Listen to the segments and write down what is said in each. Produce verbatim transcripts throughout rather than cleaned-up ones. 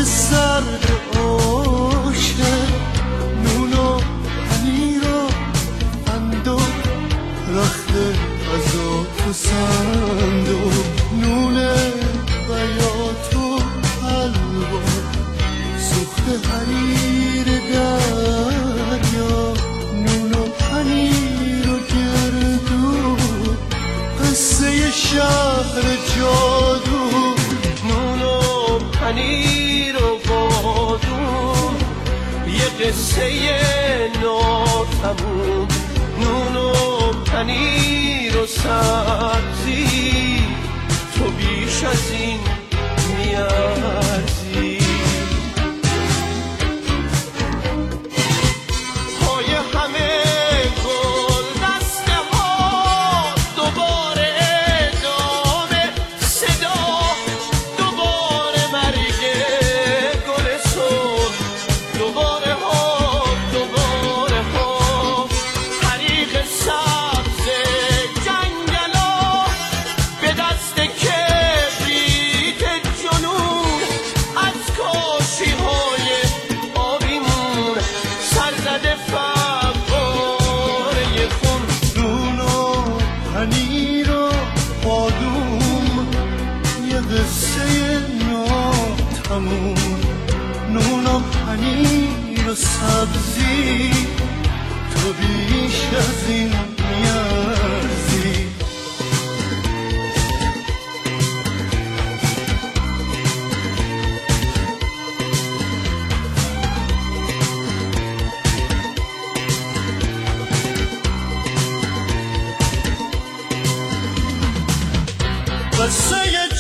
چای سرد عاشق، نون و پنیر و اندو، رخت غذا تو صندوق، نون بیات و حلوا، سوخت حریر دریا، نون و پنیر و گردو، قصه شهر جادو، نون و پنیر و بادوم، یه قصه ناتموم، نون و پنیر و سبزی، تو بیش از این میارزی. پای همه گل دسته ها، دوباره ادامه صدا، دوباره مرگ گل سرخ، دوباره ها دوباره ها، طریق سبز جنگلا، به دست کبریت جنون، از کاشی های آبیمون، سرزده فواره خون. نون و پنیر و بادوم، یه قصه ناتموم، نون و پنیر و سبزی، تو بیش از این میارزی. قصه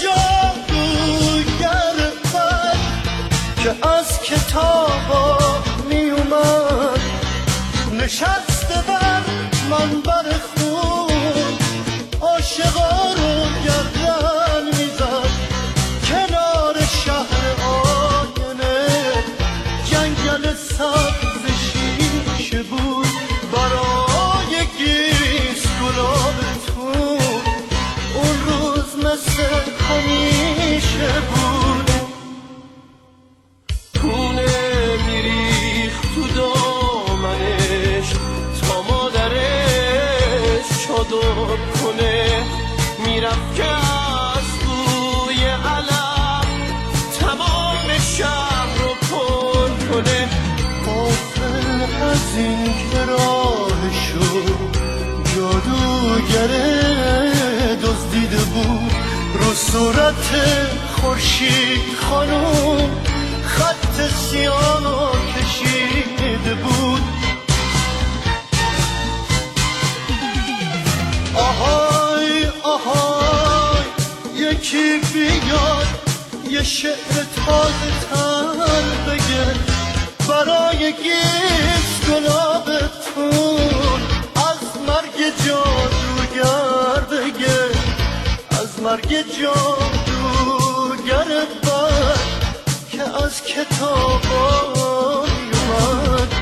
جادوگر بد که از کتابا می اومد، نشسته بر منبر خون، عاشقا رو گردن میزد، کنار شهر آینه جنگل سبز شیشه بود، برای گیس گلابتون اون روز مثل همیشه بود. خونه میریخ تو دامنش تا مادرش چادر کنه، میرفت که از بوی علم تمام شهر رو پر کنه. غافل از این که راهشو جادوگره دزدیده بود، رو صورت خورشید خانوم خط سیاه کشیده بود. آهای آهای یکی بیاد، یه شعر تازه تر بگه، برای گیس گلابتون از مرگ جادوگر بگه، از مرگ جادوگر بد که از کتابا اومد.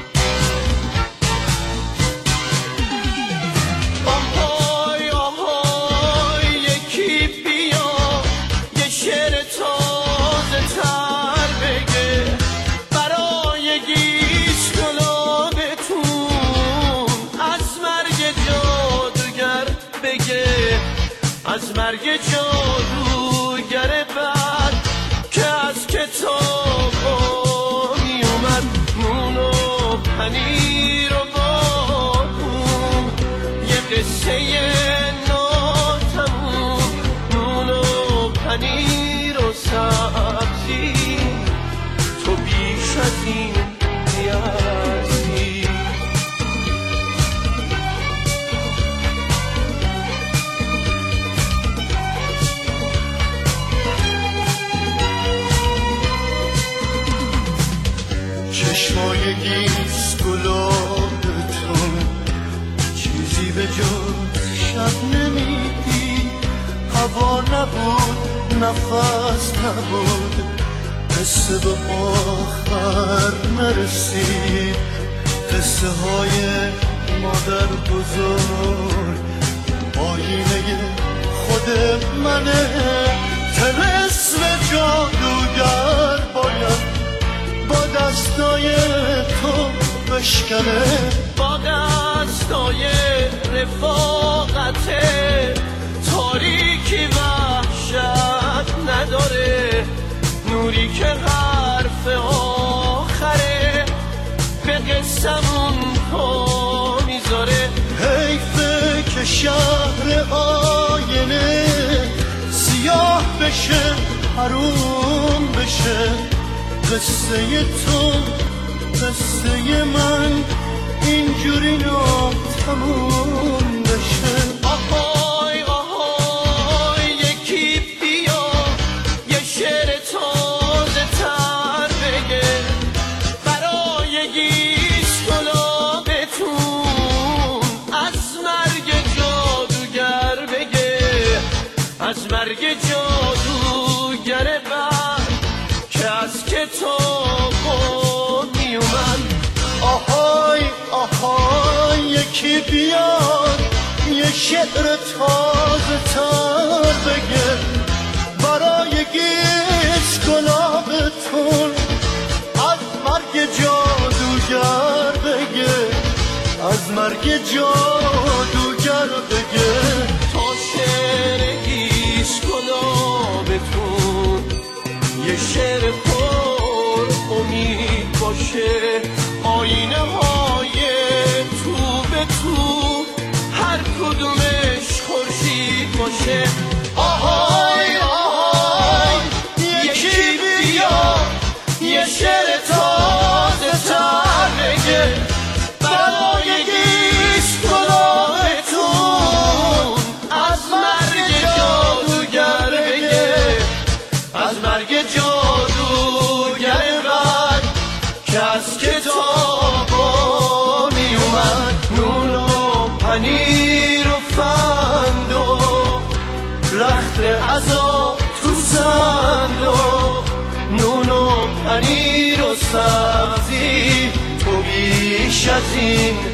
آهای آهای یکی بیا، یه شعر تازه تر بگه، برای گیس گلابتون از مرگ جادوگر بگه، از مرگ جادوگر بد که از کتابا می اومد. نون و پنیر و بادوم، یه قصه ناتموم، نون و پنیر و سبزی، تو بیش از این نیازی. چشمای گیس گلابتون چیزی به جز شب نمیدی، هوا نبود نفس نبود، قصه به آخر نرسید، قصه های مادر بزرگ آینه خود منه، طلسم جادوگر باید دستای تو بشکنه، با دستای رفاقت تاریکی وحشت نداره، نوری که حرف آخره به قصمون پا میذاره. حیفه که شهر آینه سیاه بشه، حروم بشه، قصه تو قصه من اینجوری ناتموم بشه. آهای آهای یکی بیا یه شعر تازه تر بگه، برای گیسکلابتون از مرگ جادوگر بگه، از مرگ جادوگر بر که از کتاب میومد. آهای آهای یکی بیاد یه شعر تازه تر بگه، برای گیسکلابتون از مرگ جادوگر بگه، از مرگ جادوگر بگه. تا شعر گیسکلابتون یه شعر پر امید باشه، آینه های تو به تو هر کدومش خورشید باشه. آهای آهای یکی بیا یه شعر تازه تر بگه، برای گیسکلابتون از مرگ جادوگر بگه، از مرگ جادوگر بد که از کتابا می اومد. نون و پنیر و فند و رخت عذاب تو صندوق، نون و پنیر و سبزی تو بیش از این